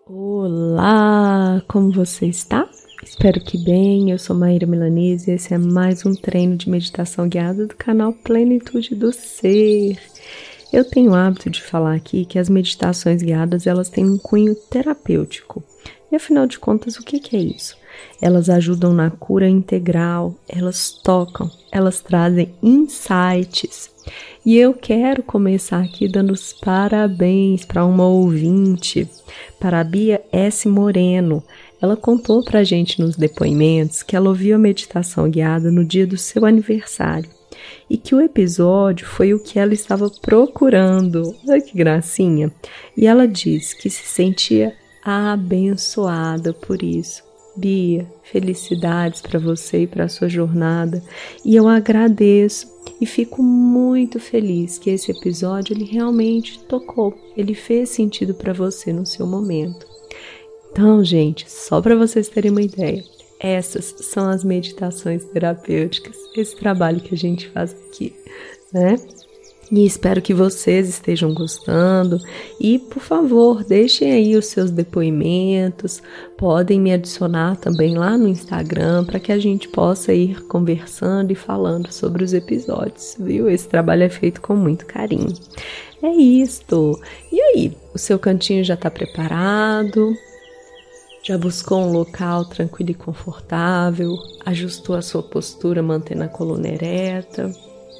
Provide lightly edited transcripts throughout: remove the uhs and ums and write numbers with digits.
Olá, como você está? Espero que bem, eu sou Maíra Milanese e esse é mais um treino de meditação guiada do canal Plenitude do Ser. Eu tenho o hábito de falar aqui que as meditações guiadas elas têm um cunho terapêutico. E afinal de contas, o que é isso? Elas ajudam na cura integral, elas tocam, elas trazem insights. E eu quero começar aqui dando os parabéns para uma ouvinte, para a Bia S. Moreno. Ela contou para a gente nos depoimentos que ela ouviu a meditação guiada no dia do seu aniversário e que o episódio foi o que ela estava procurando. Olha que gracinha! E ela diz que se sentia abençoada por isso. Bia, felicidades para você e para a sua jornada. E eu agradeço e fico muito feliz que esse episódio ele realmente tocou. Ele fez sentido para você no seu momento. Então, gente, só para vocês terem uma ideia, essas são as meditações terapêuticas, esse trabalho que a gente faz aqui, né? E espero que vocês estejam gostando e, por favor, deixem aí os seus depoimentos, podem me adicionar também lá no Instagram para que a gente possa ir conversando e falando sobre os episódios, viu? Esse trabalho é feito com muito carinho. É isto! E aí, o seu cantinho já está preparado? Já buscou um local tranquilo e confortável? Ajustou a sua postura mantendo a coluna ereta?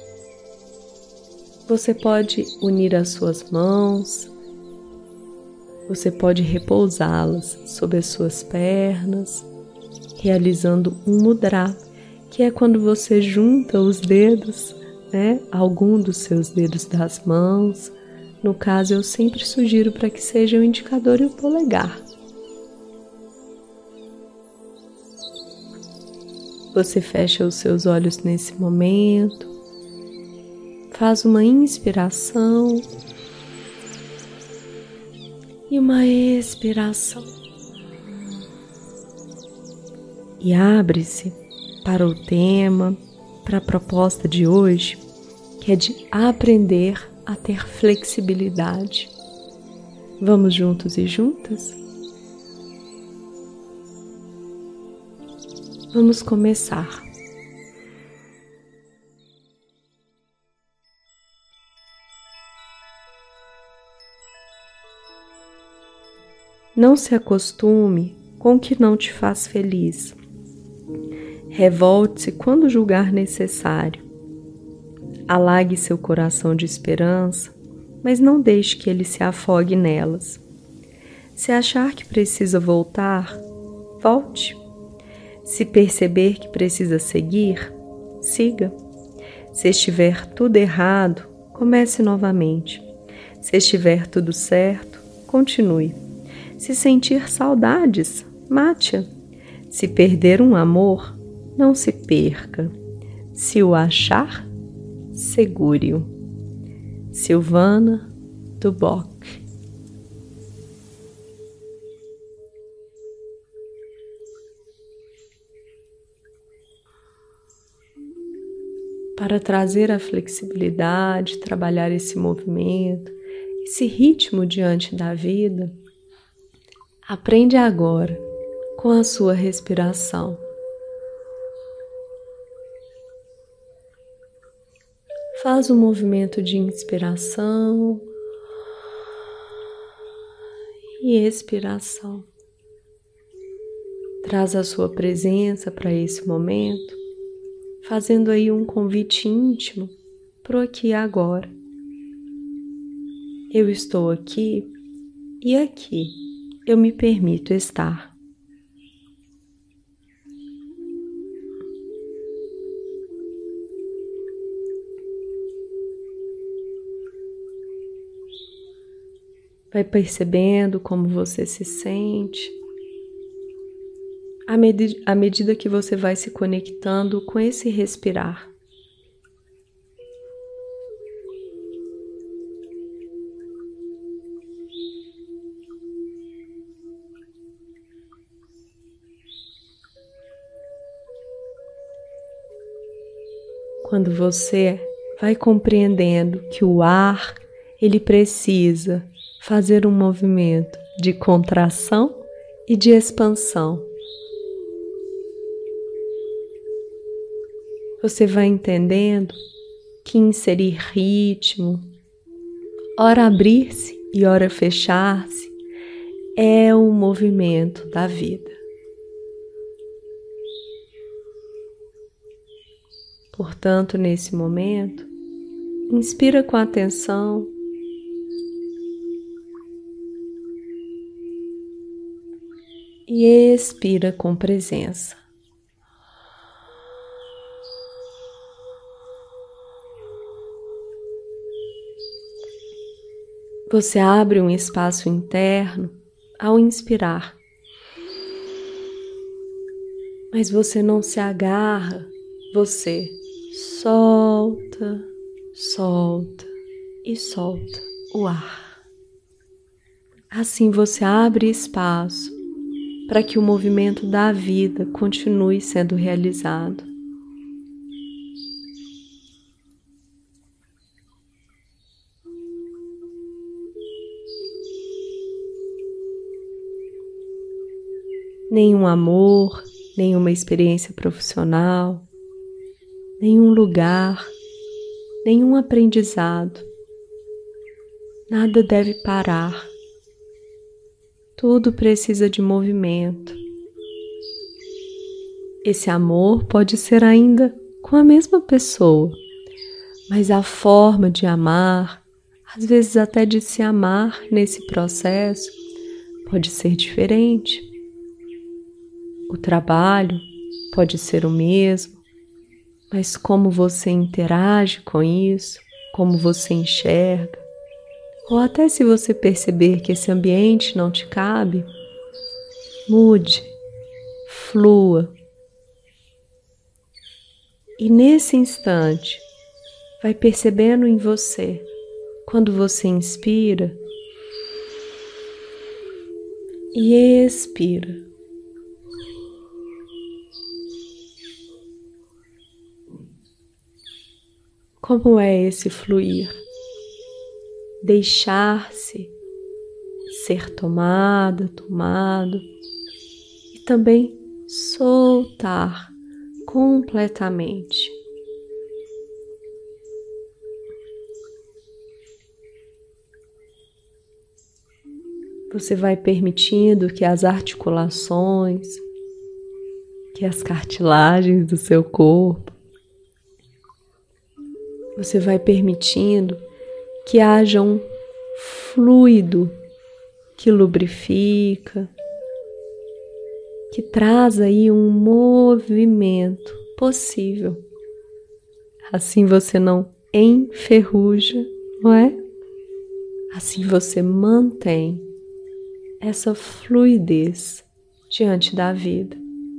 Você pode unir as suas mãos, você pode repousá-las sobre as suas pernas, realizando um mudra, que é quando você junta os dedos, né, algum dos seus dedos das mãos. No caso, eu sempre sugiro para que seja o indicador e o polegar. Você fecha os seus olhos nesse momento. Faz uma inspiração e uma expiração. E abre-se para o tema, para a proposta de hoje, que é de aprender a ter flexibilidade. Vamos juntos e juntas? Vamos começar. Não se acostume com o que não te faz feliz. Revolte-se quando julgar necessário. Alague seu coração de esperança, mas não deixe que ele se afogue nelas. Se achar que precisa voltar, volte. Se perceber que precisa seguir, siga. Se estiver tudo errado, comece novamente. Se estiver tudo certo, continue. Se sentir saudades, mate-a. Se perder um amor, não se perca. Se o achar, segure-o. Silvana Duboc. Para trazer a flexibilidade, trabalhar esse movimento, esse ritmo diante da vida, aprende agora com a sua respiração. Faz um movimento de inspiração e expiração. Traz a sua presença para esse momento, fazendo aí um convite íntimo para o aqui e agora. Eu estou aqui e aqui eu me permito estar. Vai percebendo como você se sente, à medida que você vai se conectando com esse respirar. Quando você vai compreendendo que o ar, ele precisa fazer um movimento de contração e de expansão. Você vai entendendo que inserir ritmo, ora abrir-se e ora fechar-se, é o movimento da vida. Portanto, nesse momento, inspira com atenção e expira com presença. Você abre um espaço interno ao inspirar, mas você não se agarra, você solta, solta e solta o ar. Assim você abre espaço para que o movimento da vida continue sendo realizado. Nenhum amor, nenhuma experiência profissional, nenhum lugar, nenhum aprendizado, nada deve parar. Tudo precisa de movimento. Esse amor pode ser ainda com a mesma pessoa, mas a forma de amar, às vezes até de se amar nesse processo, pode ser diferente. O trabalho pode ser o mesmo, mas como você interage com isso, como você enxerga, ou até se você perceber que esse ambiente não te cabe, mude, flua. E nesse instante, vai percebendo em você, quando você inspira e expira. Como é esse fluir? Deixar-se ser tomado e também soltar completamente. Você vai permitindo que as articulações, que as cartilagens do seu corpo, você vai permitindo que haja um fluido que lubrifica, que traz aí um movimento possível. Assim você não enferruja, não é? Assim você mantém essa fluidez diante da vida.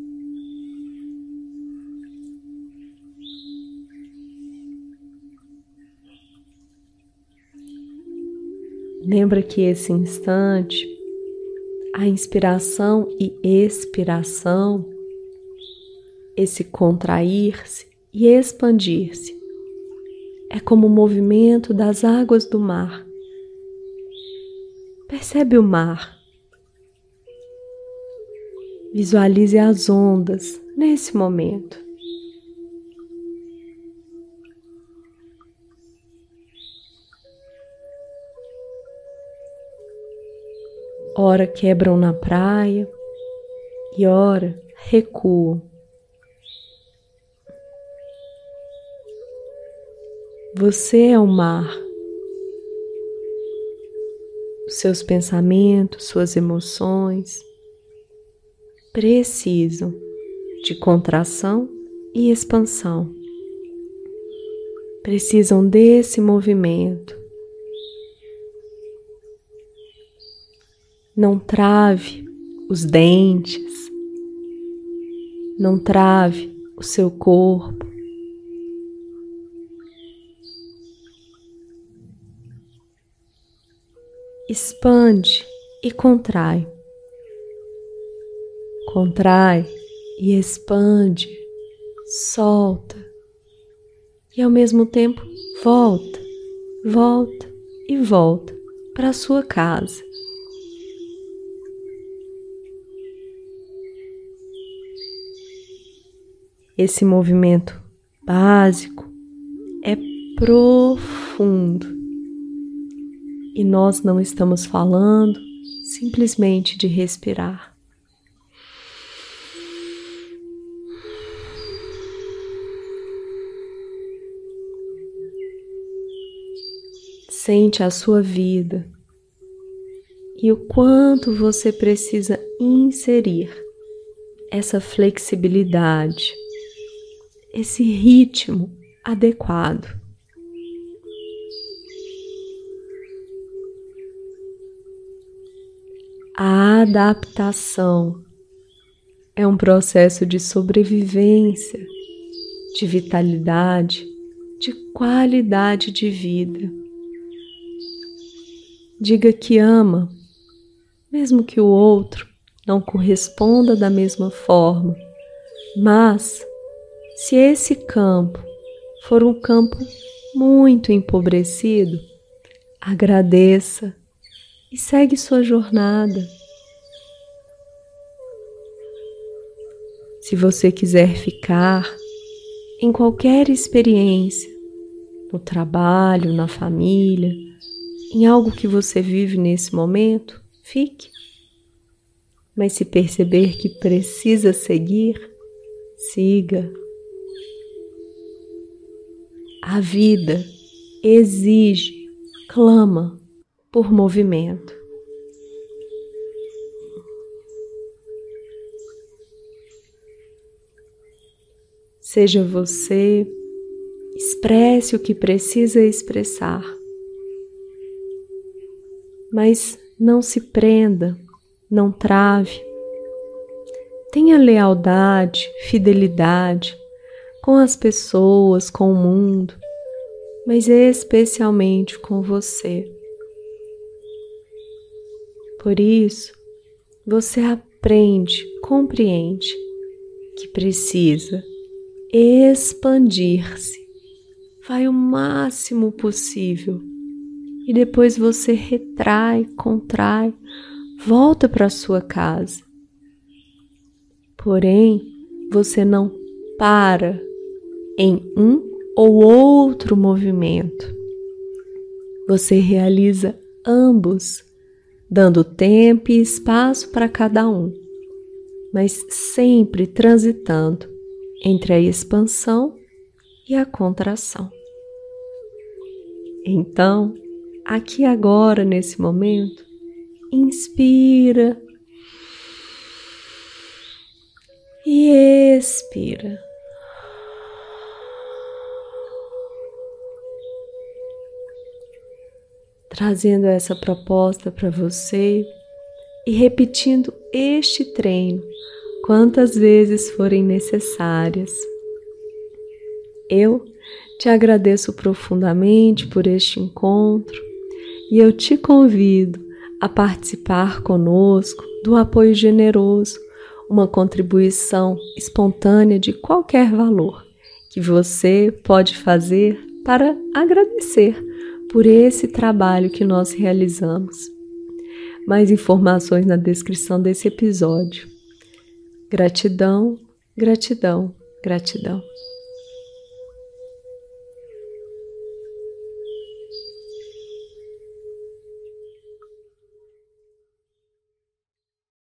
Lembra que esse instante, a inspiração e expiração, esse contrair-se e expandir-se, é como o movimento das águas do mar. Percebe o mar. Visualize as ondas nesse momento. Ora quebram na praia e ora recuam. Você é o mar. Os seus pensamentos, suas emoções precisam de contração e expansão. Precisam desse movimento. Não trave os dentes, não trave o seu corpo. Expande e contrai. Contrai e expande, solta. E ao mesmo tempo volta, volta e volta para a sua casa. Esse movimento básico é profundo e nós não estamos falando simplesmente de respirar. Sente a sua vida e o quanto você precisa inserir essa flexibilidade, esse ritmo adequado. A adaptação é um processo de sobrevivência, de vitalidade, de qualidade de vida. Diga que ama, mesmo que o outro não corresponda da mesma forma, mas se esse campo for um campo muito empobrecido, agradeça e segue sua jornada. Se você quiser ficar em qualquer experiência, no trabalho, na família, em algo que você vive nesse momento, fique. Mas se perceber que precisa seguir, siga. A vida exige, clama por movimento. Seja você, expresse o que precisa expressar. Mas não se prenda, não trave. Tenha lealdade, fidelidade com as pessoas, com o mundo, mas especialmente com você. Por isso, você aprende, compreende que precisa expandir-se. Vai o máximo possível. E depois você retrai, contrai, volta para sua casa. Porém, você não para em um ou outro movimento. Você realiza ambos, dando tempo e espaço para cada um, mas sempre transitando entre a expansão e a contração. Então, aqui agora, nesse momento, inspira e expira. Trazendo essa proposta para você e repetindo este treino quantas vezes forem necessárias. Eu te agradeço profundamente por este encontro e eu te convido a participar conosco do apoio generoso, uma contribuição espontânea de qualquer valor que você pode fazer para agradecer por esse trabalho que nós realizamos. Mais informações na descrição desse episódio. Gratidão, gratidão, gratidão.